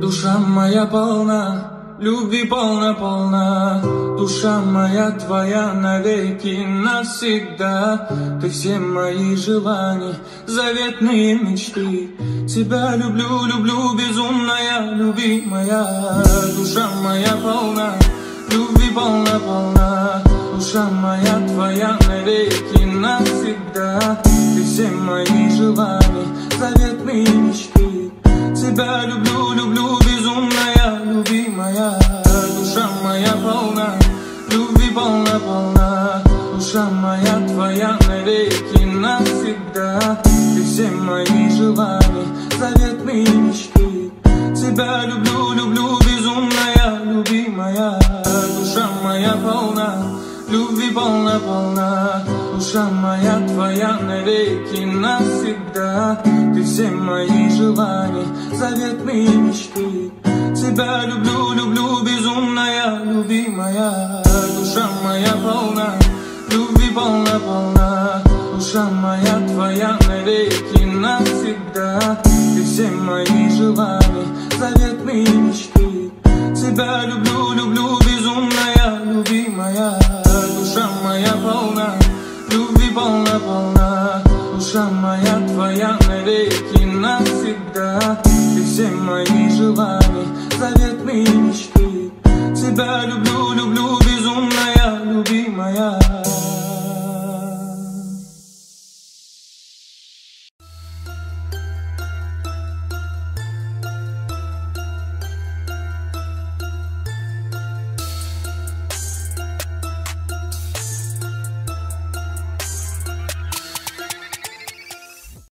Душа моя полна, любви полна-полна. Душа моя твоя навеки навсегда. Ты все мои желания, заветные мечты. Тебя люблю, люблю, безумная, любимая. Душа моя полна, любви полна-полна. Душа моя твоя навеки навсегда. Ты все мои желания, заветные мечты. Тебя люблю, люблю, безумная, любимая. Душа моя полна, любви полна-полна. Душа моя твоя навеки навсегда. Ты все мои желания, заветные мечты. Тебя люблю, люблю, безумная, любимая. Душа моя полна, любви полна-полна. Душа моя твоя навеки навсегда. Ты все мои желания, заветные мечты. Тебя люблю, люблю, безумная, любимая. Душа моя полна, любви полна-полна. Душа моя твоя навеки навсегда. Ты все мои желания, заветные мечты. Тебя люблю, люблю, безумная, любимая. Душа моя полна, любви полна-полна. Душа моя твоя навеки навсегда. Ты все мои желания, заветные мечты. Тебя люблю,